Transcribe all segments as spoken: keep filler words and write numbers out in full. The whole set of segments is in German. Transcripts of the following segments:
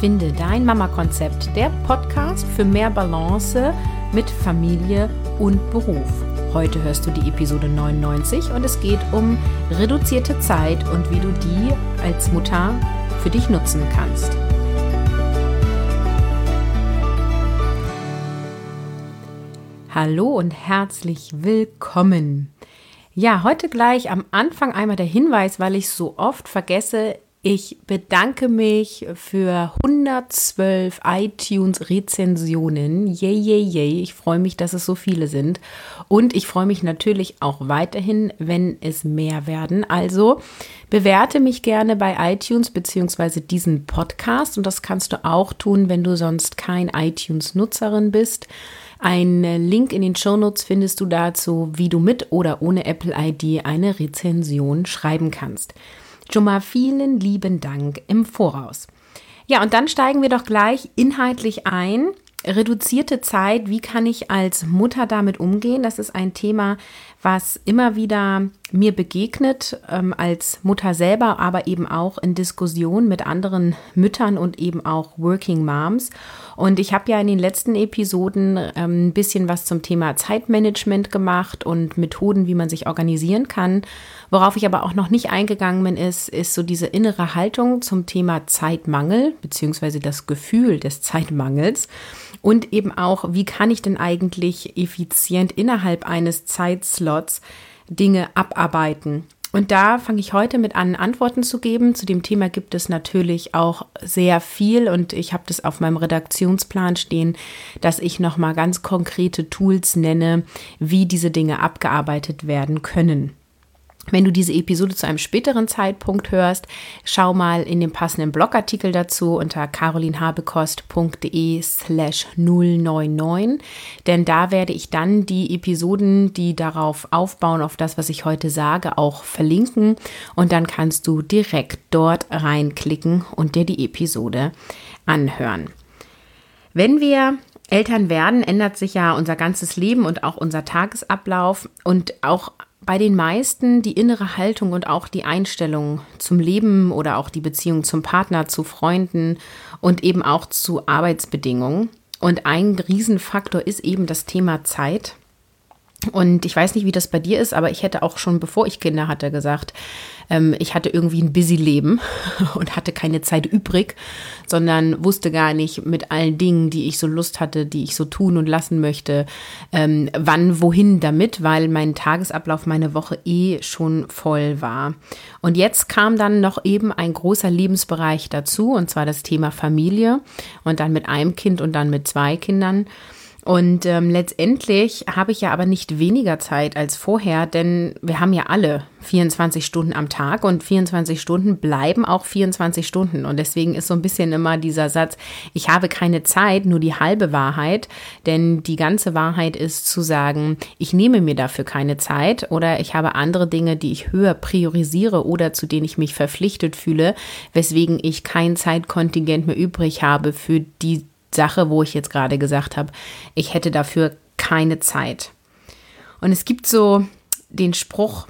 Finde dein Mama-Konzept, der Podcast für mehr Balance mit Familie und Beruf. Heute hörst du die Episode neunundneunzig und es geht um reduzierte Zeit und wie du die als Mutter für dich nutzen kannst. Hallo und herzlich willkommen. Ja, heute gleich am Anfang einmal der Hinweis, weil ich so oft vergesse. Ich bedanke mich für hundertzwölf iTunes-Rezensionen. Yay, yay, yay. Ich freue mich, dass es so viele sind. Und ich freue mich natürlich auch weiterhin, wenn es mehr werden. Also bewerte mich gerne bei iTunes bzw. diesen Podcast. Und das kannst du auch tun, wenn du sonst kein iTunes-Nutzerin bist. Einen Link in den Shownotes findest du dazu, wie du mit oder ohne Apple I D eine Rezension schreiben kannst. Schon mal vielen lieben Dank im Voraus. Ja, und dann steigen wir doch gleich inhaltlich ein. Reduzierte Zeit, wie kann ich als Mutter damit umgehen? Das ist ein Thema, was immer wieder mir begegnet, ähm, als Mutter selber, aber eben auch in Diskussionen mit anderen Müttern und eben auch Working Moms. Und ich habe ja in den letzten Episoden ähm, ein bisschen was zum Thema Zeitmanagement gemacht und Methoden, wie man sich organisieren kann. Worauf ich aber auch noch nicht eingegangen bin, ist, ist so diese innere Haltung zum Thema Zeitmangel, beziehungsweise das Gefühl des Zeitmangels. Und eben auch, wie kann ich denn eigentlich effizient innerhalb eines Zeitslots Dinge abarbeiten? Und da fange ich heute mit an, Antworten zu geben. Zu dem Thema gibt es natürlich auch sehr viel und ich habe das auf meinem Redaktionsplan stehen, dass ich nochmal ganz konkrete Tools nenne, wie diese Dinge abgearbeitet werden können. Wenn du diese Episode zu einem späteren Zeitpunkt hörst, schau mal in den passenden Blogartikel dazu unter carolinhabekost.de slash null neun neun, denn da werde ich dann die Episoden, die darauf aufbauen, auf das, was ich heute sage, auch verlinken und dann kannst du direkt dort reinklicken und dir die Episode anhören. Wenn wir Eltern werden, ändert sich ja unser ganzes Leben und auch unser Tagesablauf und auch bei den meisten die innere Haltung und auch die Einstellung zum Leben oder auch die Beziehung zum Partner, zu Freunden und eben auch zu Arbeitsbedingungen. Und ein Riesenfaktor ist eben das Thema Zeit. Und ich weiß nicht, wie das bei dir ist, aber ich hätte auch schon, bevor ich Kinder hatte, gesagt, ähm, ich hatte irgendwie ein busy Leben und hatte keine Zeit übrig, sondern wusste gar nicht mit allen Dingen, die ich so Lust hatte, die ich so tun und lassen möchte, ähm, wann, wohin damit, weil mein Tagesablauf, meine Woche eh schon voll war. Und jetzt kam dann noch eben ein großer Lebensbereich dazu, und zwar das Thema Familie und dann mit einem Kind und dann mit zwei Kindern. Und ähm, letztendlich habe ich ja aber nicht weniger Zeit als vorher, denn wir haben ja alle vierundzwanzig Stunden am Tag und vierundzwanzig Stunden bleiben auch vierundzwanzig Stunden. Und deswegen ist so ein bisschen immer dieser Satz, ich habe keine Zeit, nur die halbe Wahrheit, denn die ganze Wahrheit ist zu sagen, ich nehme mir dafür keine Zeit oder ich habe andere Dinge, die ich höher priorisiere oder zu denen ich mich verpflichtet fühle, weswegen ich kein Zeitkontingent mehr übrig habe für die Sache, wo ich jetzt gerade gesagt habe, ich hätte dafür keine Zeit. Und es gibt so den Spruch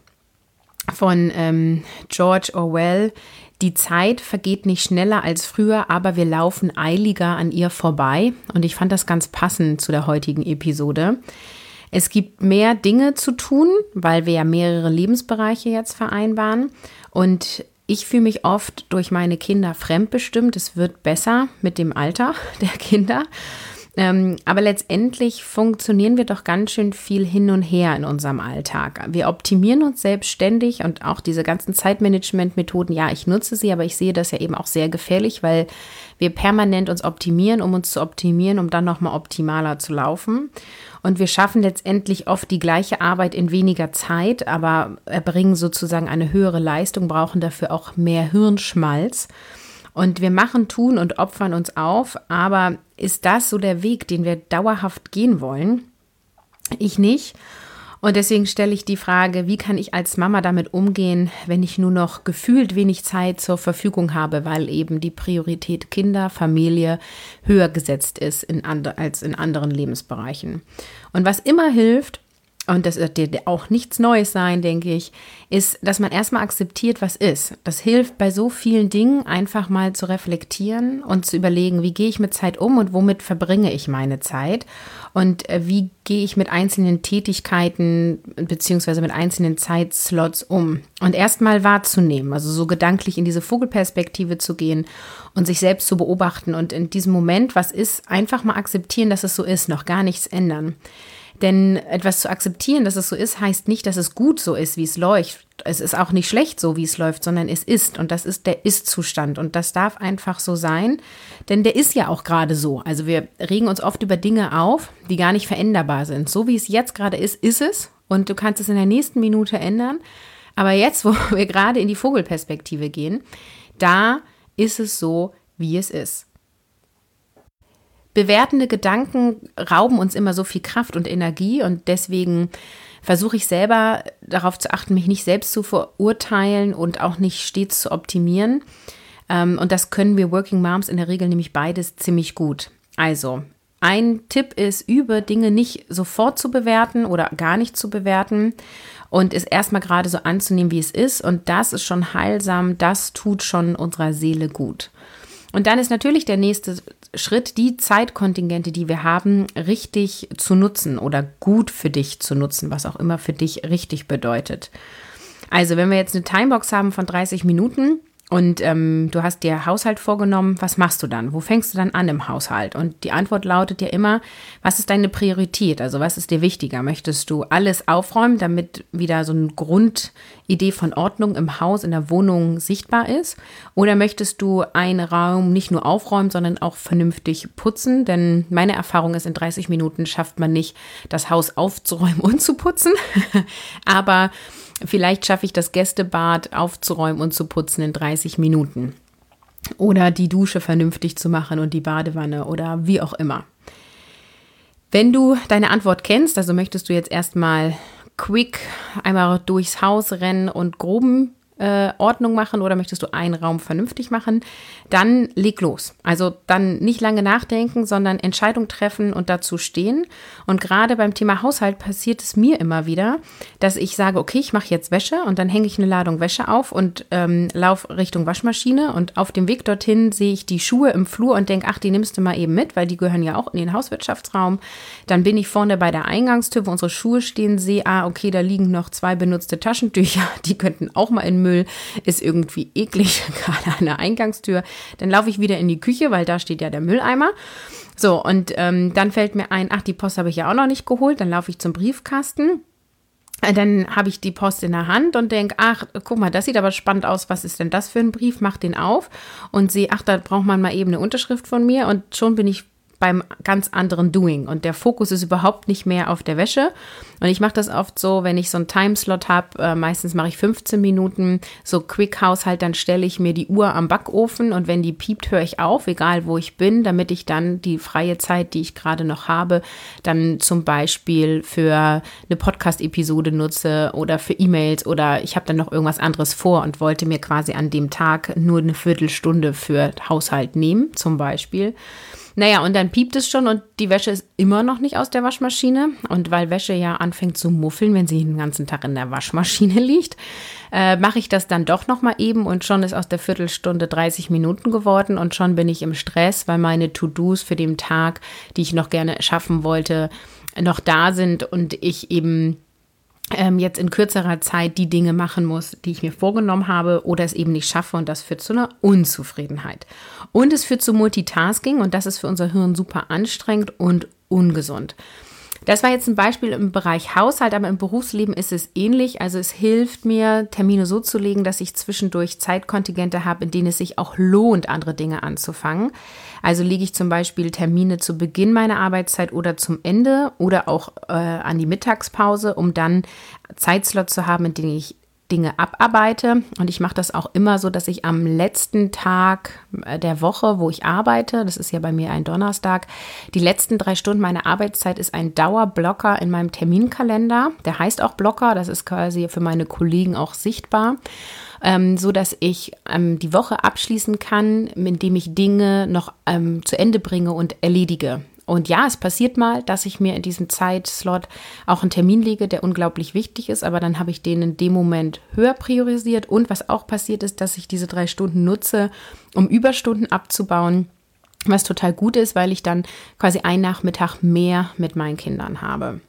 von ähm, George Orwell, die Zeit vergeht nicht schneller als früher, aber wir laufen eiliger an ihr vorbei. Und ich fand das ganz passend zu der heutigen Episode. Es gibt mehr Dinge zu tun, weil wir ja mehrere Lebensbereiche jetzt vereinbaren. Und ich fühle mich oft durch meine Kinder fremdbestimmt. Es wird besser mit dem Alter der Kinder. Ähm, aber letztendlich funktionieren wir doch ganz schön viel hin und her in unserem Alltag. Wir optimieren uns selbstständig und auch diese ganzen Zeitmanagement-Methoden, ja, ich nutze sie, aber ich sehe das ja eben auch sehr gefährlich, weil wir permanent uns optimieren, um uns zu optimieren, um dann nochmal optimaler zu laufen. Und wir schaffen letztendlich oft die gleiche Arbeit in weniger Zeit, aber erbringen sozusagen eine höhere Leistung, brauchen dafür auch mehr Hirnschmalz. Und wir machen, tun und opfern uns auf, aber ist das so der Weg, den wir dauerhaft gehen wollen? Ich nicht. Und deswegen stelle ich die Frage, wie kann ich als Mama damit umgehen, wenn ich nur noch gefühlt wenig Zeit zur Verfügung habe, weil eben die Priorität Kinder, Familie höher gesetzt ist in and- als in anderen Lebensbereichen. Und was immer hilft, und das wird dir auch nichts Neues sein, denke ich, ist, dass man erstmal akzeptiert, was ist. Das hilft bei so vielen Dingen, einfach mal zu reflektieren und zu überlegen, wie gehe ich mit Zeit um und womit verbringe ich meine Zeit und äh, wie gehe ich mit einzelnen Tätigkeiten beziehungsweise mit einzelnen Zeitslots um. Und erstmal wahrzunehmen, also so gedanklich in diese Vogelperspektive zu gehen und sich selbst zu beobachten und in diesem Moment, was ist, einfach mal akzeptieren, dass es so ist, noch gar nichts ändern. Denn etwas zu akzeptieren, dass es so ist, heißt nicht, dass es gut so ist, wie es läuft. Es ist auch nicht schlecht so, wie es läuft, sondern es ist. Und das ist der Ist-Zustand. Und das darf einfach so sein, denn der ist ja auch gerade so. Also wir regen uns oft über Dinge auf, die gar nicht veränderbar sind. So wie es jetzt gerade ist, ist es. Und du kannst es in der nächsten Minute ändern. Aber jetzt, wo wir gerade in die Vogelperspektive gehen, da ist es so, wie es ist. Bewertende Gedanken rauben uns immer so viel Kraft und Energie und deswegen versuche ich selber darauf zu achten, mich nicht selbst zu verurteilen und auch nicht stets zu optimieren. Und das können wir Working Moms in der Regel nämlich beides ziemlich gut. Also, ein Tipp ist, übe Dinge nicht sofort zu bewerten oder gar nicht zu bewerten und es erstmal gerade so anzunehmen, wie es ist. Und das ist schon heilsam, das tut schon unserer Seele gut. Und dann ist natürlich der nächste Schritt, die Zeitkontingente, die wir haben, richtig zu nutzen oder gut für dich zu nutzen, was auch immer für dich richtig bedeutet. Also wenn wir jetzt eine Timebox haben von dreißig Minuten und ähm, du hast dir Haushalt vorgenommen, was machst du dann? Wo fängst du dann an im Haushalt? Und die Antwort lautet ja immer, was ist deine Priorität? Also was ist dir wichtiger? Möchtest du alles aufräumen, damit wieder so eine Grundidee von Ordnung im Haus, in der Wohnung sichtbar ist? Oder möchtest du einen Raum nicht nur aufräumen, sondern auch vernünftig putzen? Denn meine Erfahrung ist, in dreißig Minuten schafft man nicht, das Haus aufzuräumen und zu putzen. Aber vielleicht schaffe ich das Gästebad aufzuräumen und zu putzen in dreißig Minuten. Oder die Dusche vernünftig zu machen und die Badewanne oder wie auch immer. Wenn du deine Antwort kennst, also möchtest du jetzt erstmal quick einmal durchs Haus rennen und groben äh, Ordnung machen oder möchtest du einen Raum vernünftig machen, dann leg los. Also dann nicht lange nachdenken, sondern Entscheidung treffen und dazu stehen. Und gerade beim Thema Haushalt passiert es mir immer wieder, dass ich sage, okay, ich mache jetzt Wäsche und dann hänge ich eine Ladung Wäsche auf und ähm, laufe Richtung Waschmaschine und auf dem Weg dorthin sehe ich die Schuhe im Flur und denke, ach, die nimmst du mal eben mit, weil die gehören ja auch in den Hauswirtschaftsraum. Dann bin ich vorne bei der Eingangstür, wo unsere Schuhe stehen, sehe, ah, okay, da liegen noch zwei benutzte Taschentücher, die könnten auch mal in Müll, ist irgendwie eklig, gerade an der Eingangstür. Dann laufe ich wieder in die Küche, weil da steht ja der Mülleimer. So, und ähm, dann fällt mir ein, ach, die Post habe ich ja auch noch nicht geholt. Dann laufe ich zum Briefkasten. Dann habe ich die Post in der Hand und denke, ach, guck mal, das sieht aber spannend aus. Was ist denn das für ein Brief? Mach den auf und sehe, ach, da braucht man mal eben eine Unterschrift von mir. Und schon bin ich beim ganz anderen Doing. Und der Fokus ist überhaupt nicht mehr auf der Wäsche. Und ich mache das oft so, wenn ich so einen Timeslot habe, äh, meistens mache ich fünfzehn Minuten, so Quick-Haushalt, dann stelle ich mir die Uhr am Backofen und wenn die piept, höre ich auf, egal wo ich bin, damit ich dann die freie Zeit, die ich gerade noch habe, dann zum Beispiel für eine Podcast-Episode nutze oder für E-Mails oder ich habe dann noch irgendwas anderes vor und wollte mir quasi an dem Tag nur eine Viertelstunde für Haushalt nehmen, zum Beispiel. Naja, und dann piept es schon und die Wäsche ist immer noch nicht aus der Waschmaschine. Und weil Wäsche ja anfängt zu muffeln, wenn sie den ganzen Tag in der Waschmaschine liegt, äh, mache ich das dann doch nochmal eben und schon ist aus der Viertelstunde dreißig Minuten geworden und schon bin ich im Stress, weil meine To-Dos für den Tag, die ich noch gerne schaffen wollte, noch da sind und ich eben ähm, jetzt in kürzerer Zeit die Dinge machen muss, die ich mir vorgenommen habe oder es eben nicht schaffe und das führt zu einer Unzufriedenheit. Und es führt zu Multitasking und das ist für unser Hirn super anstrengend und ungesund. Das war jetzt ein Beispiel im Bereich Haushalt, aber im Berufsleben ist es ähnlich. Also es hilft mir, Termine so zu legen, dass ich zwischendurch Zeitkontingente habe, in denen es sich auch lohnt, andere Dinge anzufangen. Also lege ich zum Beispiel Termine zu Beginn meiner Arbeitszeit oder zum Ende oder auch äh, an die Mittagspause, um dann Zeitslots zu haben, in denen ich Dinge abarbeite. Und ich mache das auch immer so, dass ich am letzten Tag der Woche, wo ich arbeite, das ist ja bei mir ein Donnerstag, die letzten drei Stunden meiner Arbeitszeit ist ein Dauerblocker in meinem Terminkalender. Der heißt auch Blocker, das ist quasi für meine Kollegen auch sichtbar. Ähm, so dass ich ähm, die Woche abschließen kann, indem ich Dinge noch ähm, zu Ende bringe und erledige. Und ja, es passiert mal, dass ich mir in diesem Zeitslot auch einen Termin lege, der unglaublich wichtig ist, aber dann habe ich den in dem Moment höher priorisiert. Und was auch passiert ist, dass ich diese drei Stunden nutze, um Überstunden abzubauen, was total gut ist, weil ich dann quasi einen Nachmittag mehr mit meinen Kindern habe.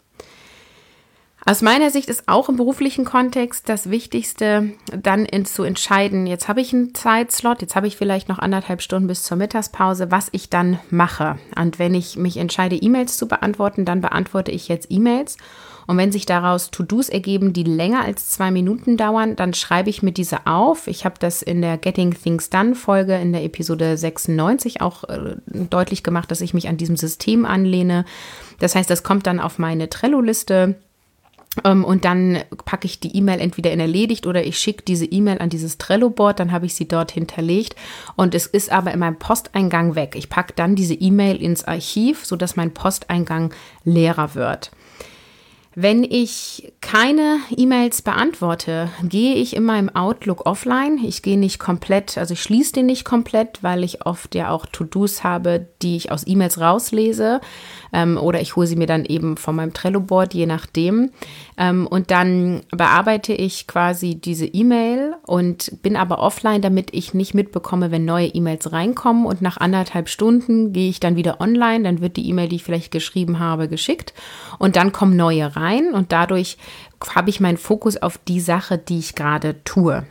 Aus meiner Sicht ist auch im beruflichen Kontext das Wichtigste, dann in, zu entscheiden, jetzt habe ich einen Zeitslot, jetzt habe ich vielleicht noch anderthalb Stunden bis zur Mittagspause, was ich dann mache. Und wenn ich mich entscheide, E-Mails zu beantworten, dann beantworte ich jetzt E-Mails. Und wenn sich daraus To-Dos ergeben, die länger als zwei Minuten dauern, dann schreibe ich mir diese auf. Ich habe das in der Getting Things Done Folge in der Episode sechsundneunzig auch äh, deutlich gemacht, dass ich mich an diesem System anlehne. Das heißt, das kommt dann auf meine Trello-Liste. Um, und dann packe ich die E-Mail entweder in erledigt oder ich schicke diese E-Mail an dieses Trello-Board, dann habe ich sie dort hinterlegt und es ist aber in meinem Posteingang weg. Ich packe dann diese E-Mail ins Archiv, sodass mein Posteingang leerer wird. Wenn ich keine E-Mails beantworte, gehe ich immer im Outlook offline. Ich gehe nicht komplett, also ich schließe den nicht komplett, weil ich oft ja auch To-Dos habe, die ich aus E-Mails rauslese. Ähm, oder ich hole sie mir dann eben von meinem Trello-Board, je nachdem. Ähm, und dann bearbeite ich quasi diese E-Mail und bin aber offline, damit ich nicht mitbekomme, wenn neue E-Mails reinkommen. Und nach anderthalb Stunden gehe ich dann wieder online. Dann wird die E-Mail, die ich vielleicht geschrieben habe, geschickt. Und dann kommen neue rein. Und dadurch habe ich meinen Fokus auf die Sache, die ich gerade tue.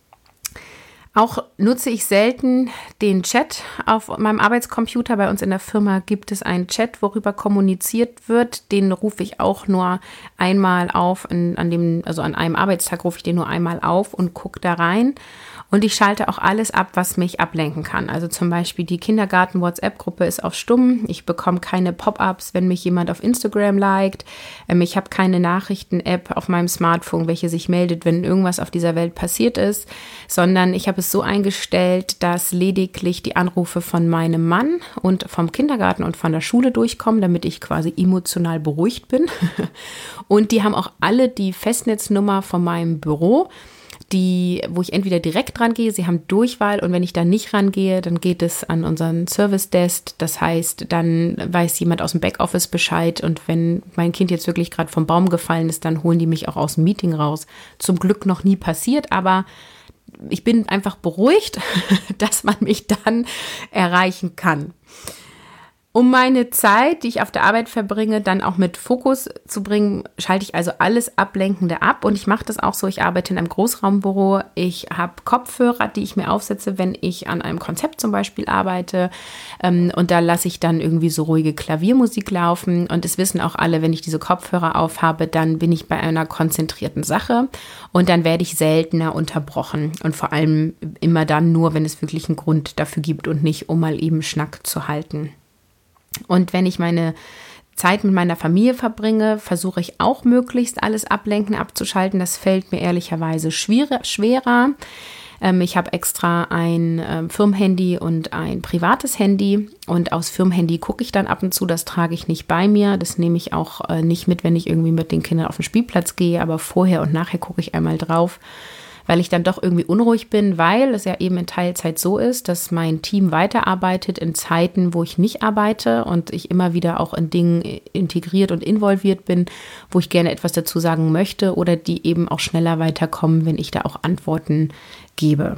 Auch nutze ich selten den Chat auf meinem Arbeitscomputer. Bei uns in der Firma gibt es einen Chat, worüber kommuniziert wird. Den rufe ich auch nur einmal auf, an, an dem, also an einem Arbeitstag rufe ich den nur einmal auf und gucke da rein. Und ich schalte auch alles ab, was mich ablenken kann. Also zum Beispiel die Kindergarten-WhatsApp-Gruppe ist auf Stumm. Ich bekomme keine Pop-ups, wenn mich jemand auf Instagram liked. Ähm, ich habe keine Nachrichten-App auf meinem Smartphone, welche sich meldet, wenn irgendwas auf dieser Welt passiert ist, sondern ich habe es so eingestellt, dass lediglich die Anrufe von meinem Mann und vom Kindergarten und von der Schule durchkommen, damit ich quasi emotional beruhigt bin. Und die haben auch alle die Festnetznummer von meinem Büro, die, wo ich entweder direkt rangehe, sie haben Durchwahl und wenn ich da nicht rangehe, dann geht es an unseren Service Desk. Das heißt, dann weiß jemand aus dem Backoffice Bescheid und wenn mein Kind jetzt wirklich gerade vom Baum gefallen ist, dann holen die mich auch aus dem Meeting raus. Zum Glück noch nie passiert, aber ich bin einfach beruhigt, dass man mich dann erreichen kann. Um meine Zeit, die ich auf der Arbeit verbringe, dann auch mit Fokus zu bringen, schalte ich also alles Ablenkende ab. Und ich mache das auch so, ich arbeite in einem Großraumbüro. Ich habe Kopfhörer, die ich mir aufsetze, wenn ich an einem Konzept zum Beispiel arbeite. Und da lasse ich dann irgendwie so ruhige Klaviermusik laufen. Und es wissen auch alle, wenn ich diese Kopfhörer aufhabe, dann bin ich bei einer konzentrierten Sache. Und dann werde ich seltener unterbrochen. Und vor allem immer dann nur, wenn es wirklich einen Grund dafür gibt und nicht, um mal eben Schnack zu halten. Und wenn ich meine Zeit mit meiner Familie verbringe, versuche ich auch möglichst alles Ablenken abzuschalten. Das fällt mir ehrlicherweise schwer, schwerer. Ähm, ich habe extra ein ähm, Firmenhandy und ein privates Handy. Und aus Firmenhandy gucke ich dann ab und zu. Das trage ich nicht bei mir. Das nehme ich auch äh, nicht mit, wenn ich irgendwie mit den Kindern auf den Spielplatz gehe. Aber vorher und nachher gucke ich einmal drauf, weil ich dann doch irgendwie unruhig bin, weil es ja eben in Teilzeit so ist, dass mein Team weiterarbeitet in Zeiten, wo ich nicht arbeite und ich immer wieder auch in Dingen integriert und involviert bin, wo ich gerne etwas dazu sagen möchte oder die eben auch schneller weiterkommen, wenn ich da auch Antworten gebe.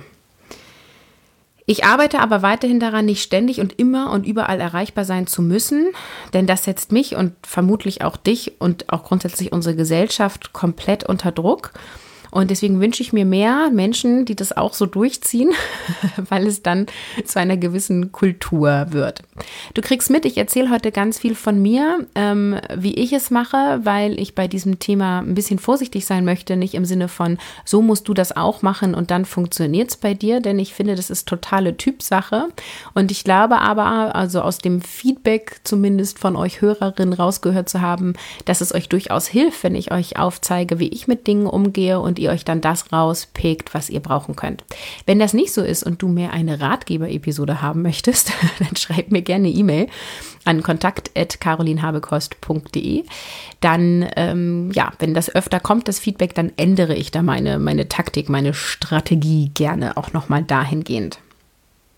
Ich arbeite aber weiterhin daran, nicht ständig und immer und überall erreichbar sein zu müssen, denn das setzt mich und vermutlich auch dich und auch grundsätzlich unsere Gesellschaft komplett unter Druck. Und deswegen wünsche ich mir mehr Menschen, die das auch so durchziehen, weil es dann zu einer gewissen Kultur wird. Du kriegst mit, ich erzähle heute ganz viel von mir, ähm, wie ich es mache, weil ich bei diesem Thema ein bisschen vorsichtig sein möchte, nicht im Sinne von, so musst du das auch machen und dann funktioniert es bei dir, denn ich finde, das ist totale Typsache. Und ich glaube aber, also aus dem Feedback zumindest von euch Hörerinnen rausgehört zu haben, dass es euch durchaus hilft, wenn ich euch aufzeige, wie ich mit Dingen umgehe und ihr euch dann das rauspickt, was ihr brauchen könnt. Wenn das nicht so ist und du mehr eine Ratgeber-Episode haben möchtest, dann schreib mir gerne eine E-Mail an kontakt at carolinhabekost punkt de. Dann, ähm, ja, wenn das öfter kommt, das Feedback, dann ändere ich da meine, meine Taktik, meine Strategie gerne auch nochmal dahingehend.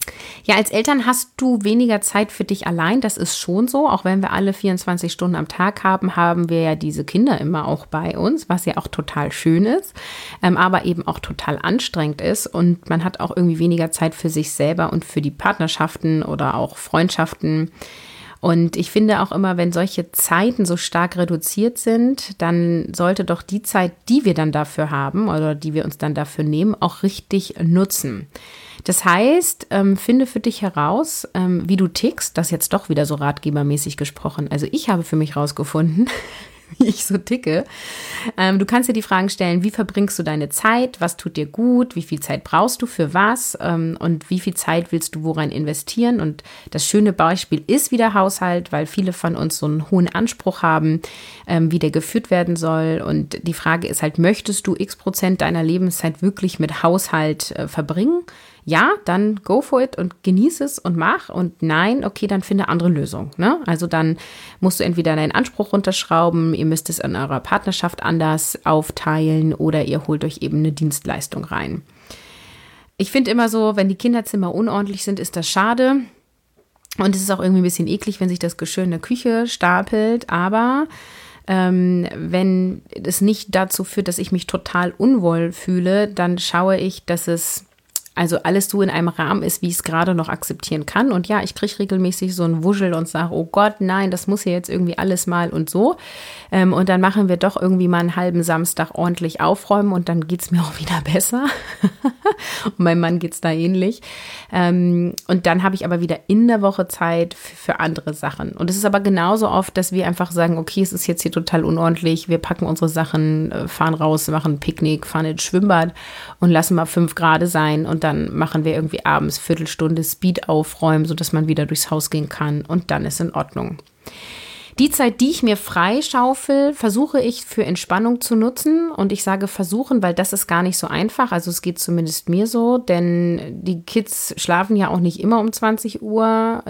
Ja, als Eltern hast du weniger Zeit für dich allein. Das ist schon so. Auch wenn wir alle vierundzwanzig Stunden am Tag haben, haben wir ja diese Kinder immer auch bei uns, was ja auch total schön ist, ähm, aber eben auch total anstrengend ist. Und man hat auch irgendwie weniger Zeit für sich selber und für die Partnerschaften oder auch Freundschaften. Und ich finde auch immer, wenn solche Zeiten so stark reduziert sind, dann sollte doch die Zeit, die wir dann dafür haben oder die wir uns dann dafür nehmen, auch richtig nutzen. Das heißt, ähm, finde für dich heraus, ähm, wie du tickst. Das ist jetzt doch wieder so ratgebermäßig gesprochen. Also ich habe für mich herausgefunden, wie ich so ticke. Ähm, du kannst dir die Fragen stellen, wie verbringst du deine Zeit, was tut dir gut, wie viel Zeit brauchst du für was ähm, und wie viel Zeit willst du worein investieren. Und das schöne Beispiel ist wieder Haushalt, weil viele von uns so einen hohen Anspruch haben, ähm, wie der geführt werden soll. Und die Frage ist halt, möchtest du x Prozent deiner Lebenszeit wirklich mit Haushalt äh, verbringen? Ja, dann go for it und genieße es und mach. Und nein, okay, dann finde andere Lösungen. Ne? Also dann musst du entweder deinen Anspruch runterschrauben, ihr müsst es in eurer Partnerschaft anders aufteilen oder ihr holt euch eben eine Dienstleistung rein. Ich finde immer so, wenn die Kinderzimmer unordentlich sind, ist das schade. Und es ist auch irgendwie ein bisschen eklig, wenn sich das Geschirr in der Küche stapelt. Aber ähm, wenn es nicht dazu führt, dass ich mich total unwohl fühle, dann schaue ich, dass es also alles so in einem Rahmen ist, wie ich es gerade noch akzeptieren kann. Und ja, ich kriege regelmäßig so einen Wuschel und sage, oh Gott, nein, das muss ja jetzt irgendwie alles mal und so. Ähm, und dann machen wir doch irgendwie mal einen halben Samstag ordentlich aufräumen und dann geht es mir auch wieder besser. Und meinem Mann geht es da ähnlich. Ähm, und dann habe ich aber wieder in der Woche Zeit für, für andere Sachen. Und es ist aber genauso oft, dass wir einfach sagen, okay, es ist jetzt hier total unordentlich, wir packen unsere Sachen, fahren raus, machen ein Picknick, fahren ins Schwimmbad und lassen mal fünf Grad sein und dann machen wir irgendwie abends Viertelstunde Speed aufräumen, sodass man wieder durchs Haus gehen kann und dann ist in Ordnung. Die Zeit, die ich mir freischaufel, versuche ich für Entspannung zu nutzen und ich sage versuchen, weil das ist gar nicht so einfach, also es geht zumindest mir so, denn die Kids schlafen ja auch nicht immer um zwanzig Uhr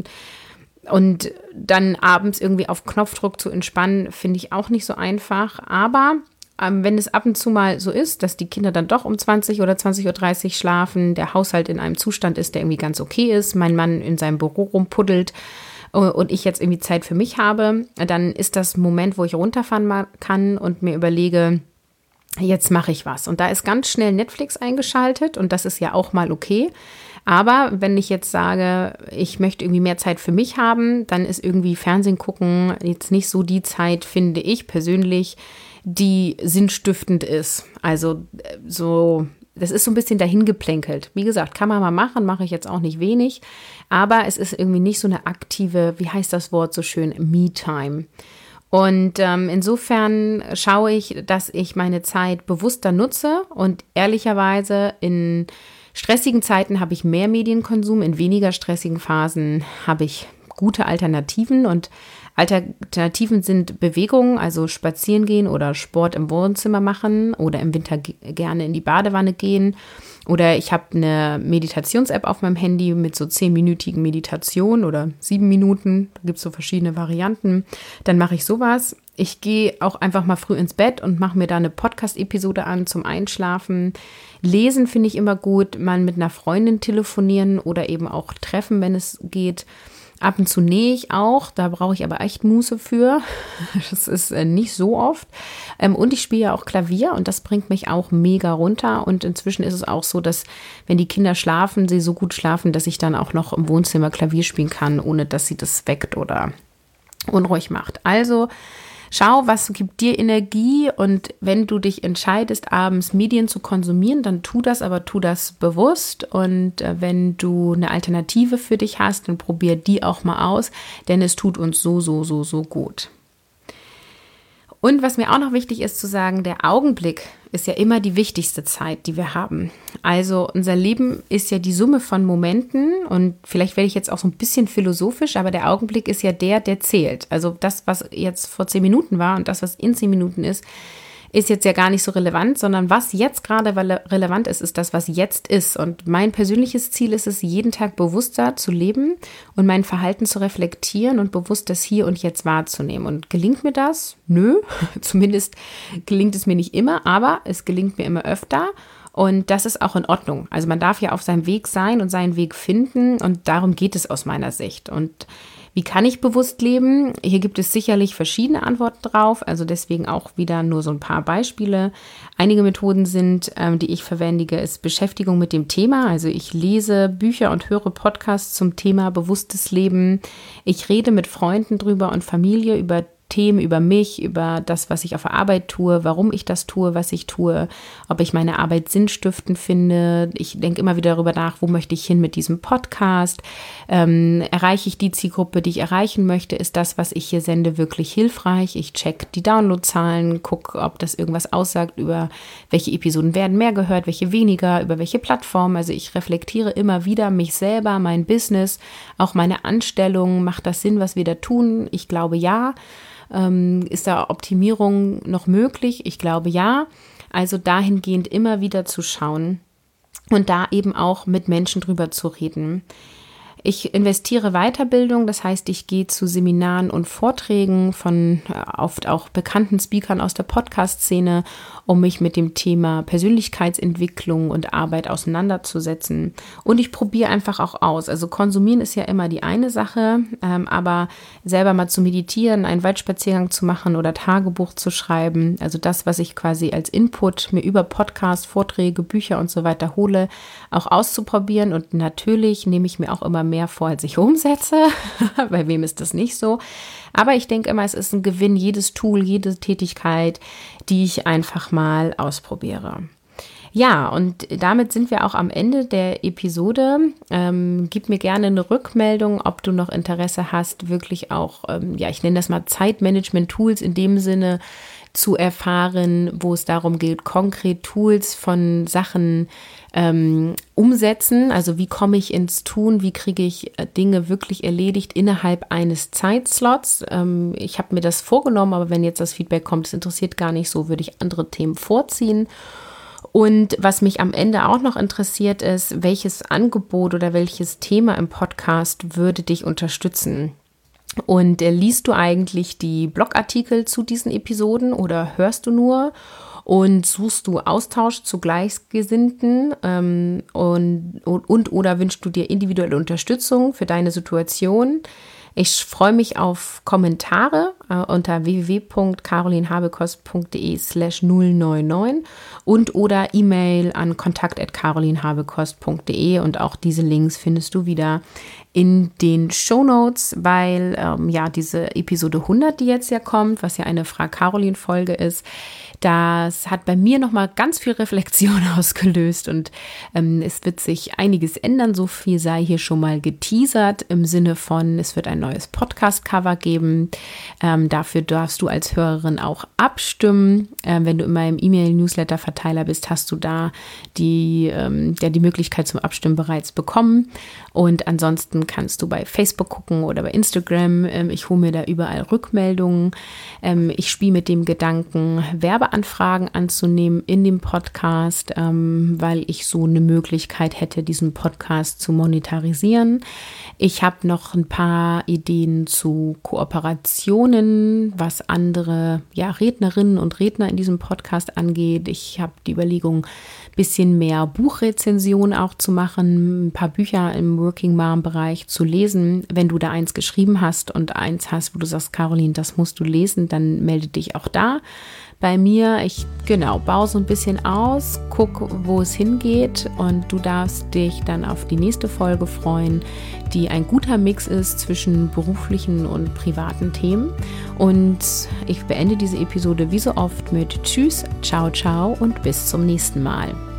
und dann abends irgendwie auf Knopfdruck zu entspannen, finde ich auch nicht so einfach, aber wenn es ab und zu mal so ist, dass die Kinder dann doch um zwanzig oder zwanzig Uhr dreißig schlafen, der Haushalt in einem Zustand ist, der irgendwie ganz okay ist, mein Mann in seinem Büro rumpuddelt und ich jetzt irgendwie Zeit für mich habe, dann ist das ein Moment, wo ich runterfahren kann und mir überlege, jetzt mache ich was. Und da ist ganz schnell Netflix eingeschaltet und das ist ja auch mal okay. Aber wenn ich jetzt sage, ich möchte irgendwie mehr Zeit für mich haben, dann ist irgendwie Fernsehen gucken jetzt nicht so die Zeit, finde ich persönlich, die sinnstiftend ist. Also so, das ist so ein bisschen dahingeplänkelt. Wie gesagt, kann man mal machen, mache ich jetzt auch nicht wenig. Aber es ist irgendwie nicht so eine aktive, wie heißt das Wort so schön, Me-Time. Und ähm, insofern schaue ich, dass ich meine Zeit bewusster nutze und ehrlicherweise in stressigen Zeiten habe ich mehr Medienkonsum, in weniger stressigen Phasen habe ich gute Alternativen und Alternativen sind Bewegungen, also spazieren gehen oder Sport im Wohnzimmer machen oder im Winter g- gerne in die Badewanne gehen. Oder ich habe eine Meditations-App auf meinem Handy mit so zehnminütigen Meditationen oder sieben Minuten. Da gibt es so verschiedene Varianten. Dann mache ich sowas. Ich gehe auch einfach mal früh ins Bett und mache mir da eine Podcast-Episode an zum Einschlafen. Lesen finde ich immer gut. Mal mit einer Freundin telefonieren oder eben auch treffen, wenn es geht. Ab und zu nähe ich auch, da brauche ich aber echt Muße für. Das ist äh, nicht so oft. Ähm, und ich spiele ja auch Klavier und das bringt mich auch mega runter. Und inzwischen ist es auch so, dass wenn die Kinder schlafen, sie so gut schlafen, dass ich dann auch noch im Wohnzimmer Klavier spielen kann, ohne dass sie das weckt oder unruhig macht. Also schau, was gibt dir Energie und wenn du dich entscheidest, abends Medien zu konsumieren, dann tu das, aber tu das bewusst und äh, wenn du eine Alternative für dich hast, dann probier die auch mal aus, denn es tut uns so, so, so, so gut. Und was mir auch noch wichtig ist zu sagen, der Augenblick ist ja immer die wichtigste Zeit, die wir haben. Also unser Leben ist ja die Summe von Momenten und vielleicht werde ich jetzt auch so ein bisschen philosophisch, aber der Augenblick ist ja der, der zählt. Also das, was jetzt vor zehn Minuten war und das, was in zehn Minuten ist, ist jetzt ja gar nicht so relevant, sondern was jetzt gerade relevant ist, ist das, was jetzt ist. Und mein persönliches Ziel ist es, jeden Tag bewusster zu leben und mein Verhalten zu reflektieren und bewusst das Hier und Jetzt wahrzunehmen. Und gelingt mir das? Nö, zumindest gelingt es mir nicht immer, aber es gelingt mir immer öfter. Und das ist auch in Ordnung. Also man darf ja auf seinem Weg sein und seinen Weg finden und darum geht es aus meiner Sicht. Und wie kann ich bewusst leben? Hier gibt es sicherlich verschiedene Antworten drauf, also deswegen auch wieder nur so ein paar Beispiele. Einige Methoden sind, ähm, die ich verwende, ist Beschäftigung mit dem Thema. Also ich lese Bücher und höre Podcasts zum Thema bewusstes Leben. Ich rede mit Freunden drüber und Familie über Themen über mich, über das, was ich auf der Arbeit tue, warum ich das tue, was ich tue, ob ich meine Arbeit sinnstiftend finde. Ich denke immer wieder darüber nach, wo möchte ich hin mit diesem Podcast? Ähm, erreiche ich die Zielgruppe, die ich erreichen möchte? Ist das, was ich hier sende, wirklich hilfreich? Ich check die Downloadzahlen, gucke, ob das irgendwas aussagt über welche Episoden werden mehr gehört, welche weniger, über welche Plattform. Also ich reflektiere immer wieder mich selber, mein Business, auch meine Anstellung. Macht das Sinn, was wir da tun? Ich glaube, ja. Ähm, ist da Optimierung noch möglich? Ich glaube ja. Also dahingehend immer wieder zu schauen und da eben auch mit Menschen drüber zu reden. Ich investiere Weiterbildung, das heißt, ich gehe zu Seminaren und Vorträgen von oft auch bekannten Speakern aus der Podcast-Szene, um mich mit dem Thema Persönlichkeitsentwicklung und Arbeit auseinanderzusetzen. Und ich probiere einfach auch aus. Also konsumieren ist ja immer die eine Sache, ähm, aber selber mal zu meditieren, einen Waldspaziergang zu machen oder Tagebuch zu schreiben, also das, was ich quasi als Input mir über Podcasts, Vorträge, Bücher und so weiter hole, auch auszuprobieren. Und natürlich nehme ich mir auch immer mehr vor, als ich umsetze. Bei wem ist das nicht so? Aber ich denke immer, es ist ein Gewinn, jedes Tool, jede Tätigkeit, die ich einfach mal ausprobiere. Ja, und damit sind wir auch am Ende der Episode. Ähm, gib mir gerne eine Rückmeldung, ob du noch Interesse hast, wirklich auch, ähm, ja, ich nenne das mal Zeitmanagement-Tools in dem Sinne zu erfahren, wo es darum geht, konkret Tools von Sachen ähm, umsetzen. Also wie komme ich ins Tun, wie kriege ich Dinge wirklich erledigt innerhalb eines Zeitslots. Ähm, ich habe mir das vorgenommen, aber wenn jetzt das Feedback kommt, es interessiert gar nicht so, würde ich andere Themen vorziehen. Und was mich am Ende auch noch interessiert ist, welches Angebot oder welches Thema im Podcast würde dich unterstützen? Und äh, liest du eigentlich die Blogartikel zu diesen Episoden oder hörst du nur und suchst du Austausch zu Gleichgesinnten ähm, und, und, und oder wünschst du dir individuelle Unterstützung für deine Situation? Ich freue mich auf Kommentare äh, unter w w w punkt carolinhabekost punkt d e slash null neun neun und oder E-Mail an kontakt at carolinhabekost punkt d e und auch diese Links findest du wieder in den Shownotes, weil ähm, ja diese Episode hundert, die jetzt ja kommt, was ja eine Frag-Carolin-Folge ist, das hat bei mir nochmal ganz viel Reflexion ausgelöst und ähm, es wird sich einiges ändern. So viel sei hier schon mal geteasert im Sinne von, es wird ein neues Podcast-Cover geben. Ähm, dafür darfst du als Hörerin auch abstimmen. Ähm, wenn du in meinem E-Mail-Newsletter-Verteiler bist, hast du da die, ähm, ja, die Möglichkeit zum Abstimmen bereits bekommen. Und ansonsten kannst du bei Facebook gucken oder bei Instagram. Ähm, ich hole mir da überall Rückmeldungen. Ähm, ich spiele mit dem Gedanken, Werbeanfragen anzunehmen in dem Podcast, ähm, weil ich so eine Möglichkeit hätte, diesen Podcast zu monetarisieren. Ich habe noch ein paar Ideen zu Kooperationen, was andere ja, Rednerinnen und Redner in diesem Podcast angeht. Ich habe die Überlegung, ein bisschen mehr Buchrezensionen auch zu machen, ein paar Bücher im Working Mom Bereich zu lesen. Wenn du da eins geschrieben hast und eins hast, wo du sagst, Caroline, das musst du lesen, dann melde dich auch da bei mir. Ich, genau, baue so ein bisschen aus, guck, wo es hingeht und du darfst dich dann auf die nächste Folge freuen, die ein guter Mix ist zwischen beruflichen und privaten Themen. Und ich beende diese Episode wie so oft mit Tschüss, ciao, ciao und bis zum nächsten Mal.